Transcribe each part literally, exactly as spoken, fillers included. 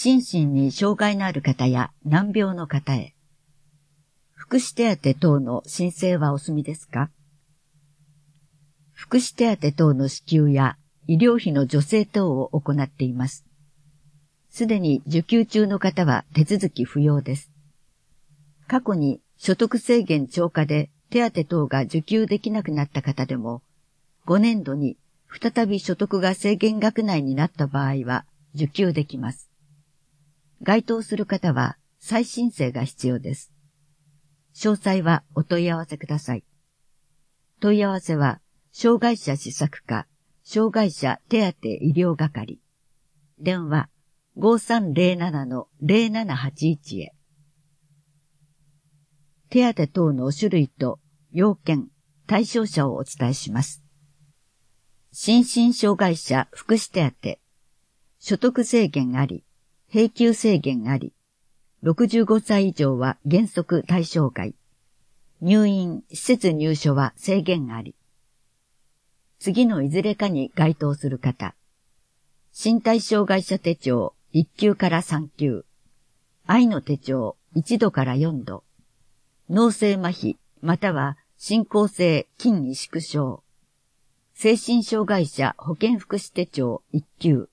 心身に障害のある方や難病の方へ。福祉手当等の申請はお済みですか？福祉手当等の支給や医療費の助成等を行っています。すでに受給中の方は手続き不要です。過去に所得制限超過で手当等が受給できなくなった方でも、ごねんどに再び所得が制限額内になった場合は受給できます。該当する方は再申請が必要です。詳細はお問い合わせください。問い合わせは、障害者施策課、障害者手当医療係。電話 ごさんゼロななのゼロななはちいち へ。手当等の種類と要件、対象者をお伝えします。心身障害者福祉手当、所得制限あり、平給制限あり、ろくじゅうごさい以上は原則対象外、入院、施設入所は制限あり。次のいずれかに該当する方、身体障害者手帳いっ級からさん級、愛の手帳いちどからよんど、脳性麻痺または進行性筋萎縮症、精神障害者保健福祉手帳いっ級、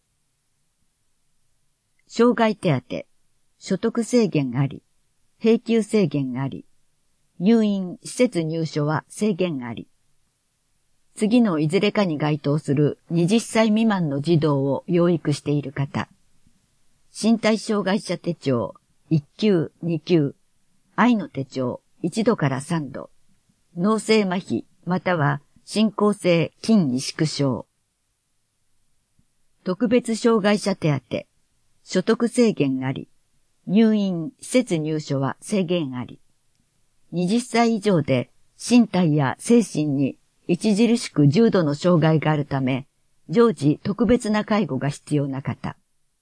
障害手当、所得制限あり、平給制限あり、入院、施設入所は制限あり。次のいずれかに該当するはたち未満の児童を養育している方、身体障害者手帳いっ級、に級、愛の手帳いちどからさんど、脳性麻痺または進行性筋萎縮症、特別障害者手当、所得制限あり、入院、施設入所は制限あり。はたち以上で身体や精神に著しく重度の障害があるため、常時特別な介護が必要な方。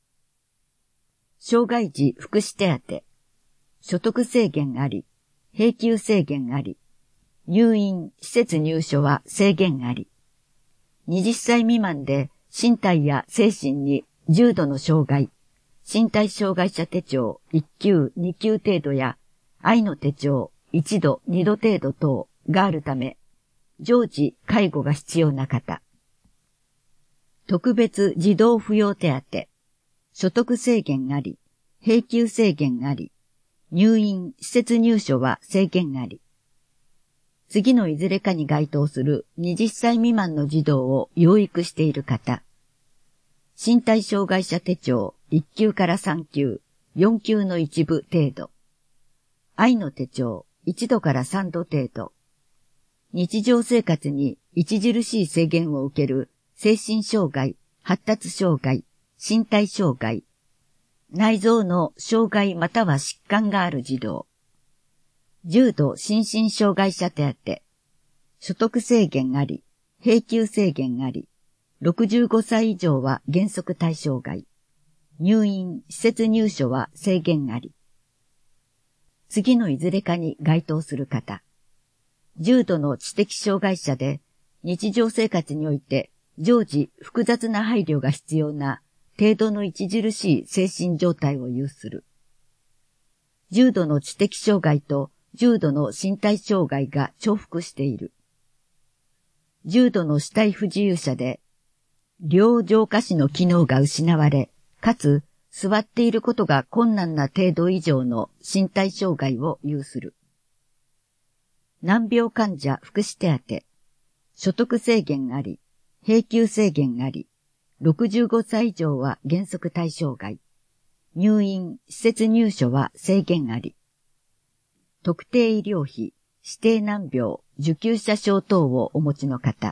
障害児福祉手当、所得制限あり、平給制限あり、入院、施設入所は制限あり。はたち未満で身体や精神に重度の障害、身体障害者手帳いっ級、に級程度や愛の手帳いちど、にど程度等があるため、常時介護が必要な方。特別児童扶養手当、所得制限あり、平給制限あり、入院、施設入所は制限あり。次のいずれかに該当するはたち未満の児童を養育している方。身体障害者手帳いっ級からさん級、よん級の一部程度。愛の手帳いちどからさんど程度。日常生活に著しい制限を受ける精神障害、発達障害、身体障害、内臓の障害または疾患がある児童。重度心身障害者手当、所得制限あり、平給制限あり、ろくじゅうごさい以上は原則対象外、入院、施設入所は制限あり。次のいずれかに該当する方、重度の知的障害者で日常生活において常時複雑な配慮が必要な程度の著しい精神状態を有する。重度の知的障害と重度の身体障害が重複している。重度の肢体不自由者で、両上下肢の機能が失われ、かつ座っていることが困難な程度以上の身体障害を有する。難病患者福祉手当、所得制限あり、平給制限あり、ろくじゅうごさい以上は原則対象外、入院、施設入所は制限あり。特定医療費、指定難病、受給者証等をお持ちの方。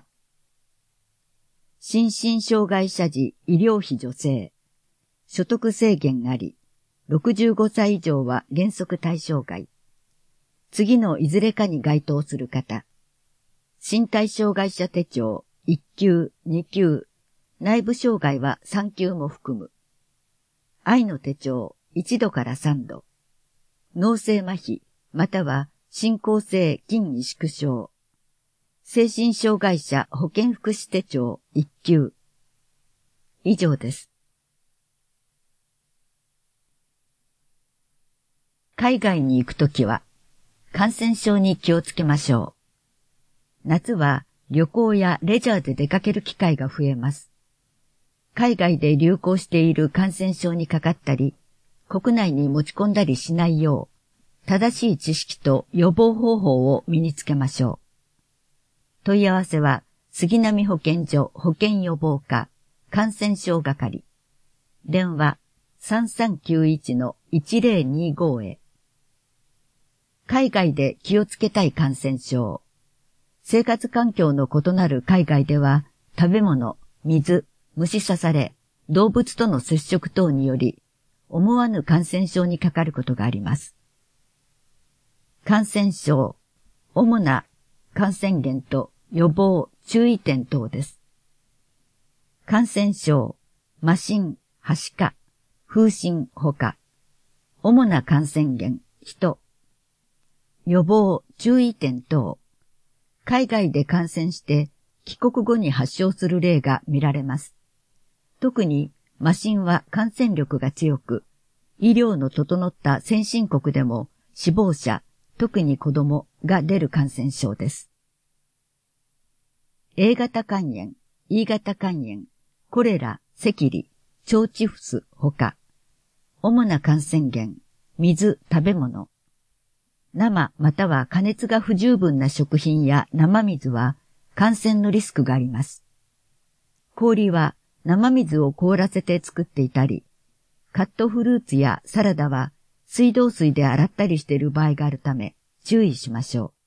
心身障害者児医療費助成、所得制限あり、ろくじゅうごさい以上は原則対象外。次のいずれかに該当する方。身体障害者手帳いっ級、に級、内部障害はさん級も含む。愛の手帳いちどからさんど。脳性麻痺、または進行性筋萎縮症。精神障害者保健福祉手帳いっ級。以上です。 海外に行くときは、感染症に気をつけましょう。夏は旅行やレジャーで出かける機会が増えます。海外で流行している感染症にかかったり、国内に持ち込んだりしないよう、正しい知識と予防方法を身につけましょう。問い合わせは、杉並保健所保健予防課感染症係。電話 さんさんきゅういちのいちぜろにご へ。海外で気をつけたい感染症。生活環境の異なる海外では、食べ物、水、虫刺され、動物との接触等により、思わぬ感染症にかかることがあります。感染症、主な感染源と予防、注意点等です。感染症、麻疹、はしか、風疹ほか。主な感染源、人。予防、注意点等。海外で感染して帰国後に発症する例が見られます。特に麻疹は感染力が強く、医療の整った先進国でも死亡者、特に子供が出る感染症です。A 型肝炎、E 型肝炎、コレラ、赤痢、腸チフスほか。主な感染源、水、食べ物。生または加熱が不十分な食品や生水は感染のリスクがあります。氷は生水を凍らせて作っていたり、カットフルーツやサラダは水道水で洗ったりしている場合があるため注意しましょう。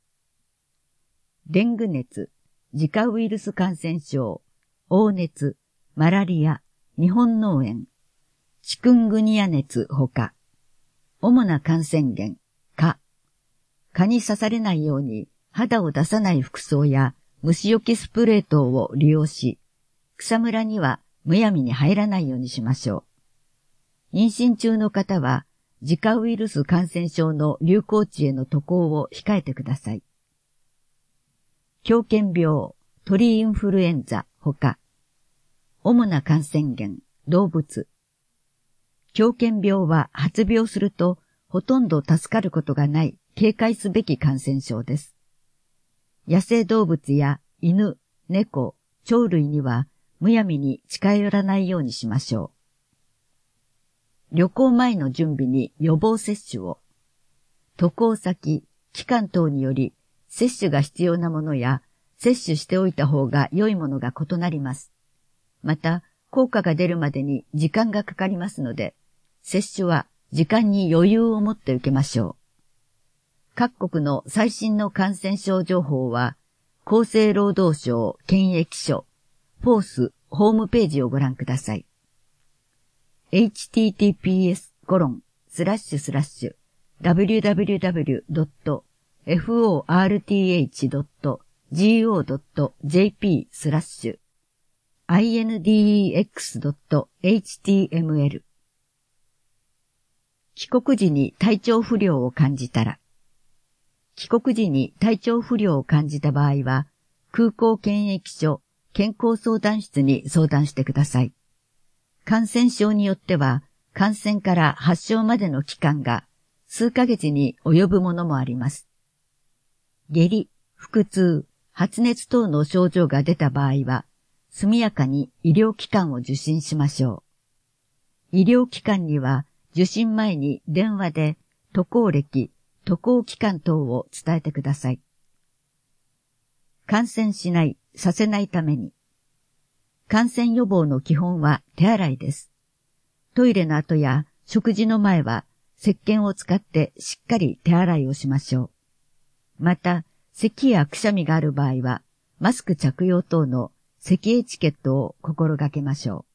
デング熱、ジカウイルス感染症、黄熱、マラリア、日本脳炎、チクングニア熱ほか。主な感染源、蚊。蚊に刺されないように肌を出さない服装や虫除けスプレー等を利用し、草むらにはむやみに入らないようにしましょう。妊娠中の方は、ジカウイルス感染症の流行地への渡航を控えてください。狂犬病、鳥インフルエンザほか。主な感染源、動物。狂犬病は発病するとほとんど助かることがない警戒すべき感染症です。野生動物や犬、猫、鳥類にはむやみに近寄らないようにしましょう。旅行前の準備に予防接種を。渡航先、機関等により接種が必要なものや接種しておいた方が良いものが異なります。また、効果が出るまでに時間がかかりますので、接種は時間に余裕を持って受けましょう。各国の最新の感染症情報は、厚生労働省検疫所、フォースホームページをご覧ください。エイチティーティーピーエスコロンスラッシュスラッシュダブリューダブリューダブリュードットフォーアールティーエイチドットジーオードットジェーピースラッシュアイエヌディーエックスドットエイチティーエムエル。帰国時に体調不良を感じたら、帰国時に体調不良を感じた場合は、空港検疫所健康相談室に相談してください。感染症によっては、感染から発症までの期間が数ヶ月に及ぶものもあります。下痢、腹痛、発熱等の症状が出た場合は、速やかに医療機関を受診しましょう。医療機関には受診前に電話で渡航歴、渡航期間等を伝えてください。感染しない、させないために。感染予防の基本は手洗いです。トイレの後や食事の前は石鹸を使ってしっかり手洗いをしましょう。また、咳やくしゃみがある場合は、マスク着用等の咳エチケットを心がけましょう。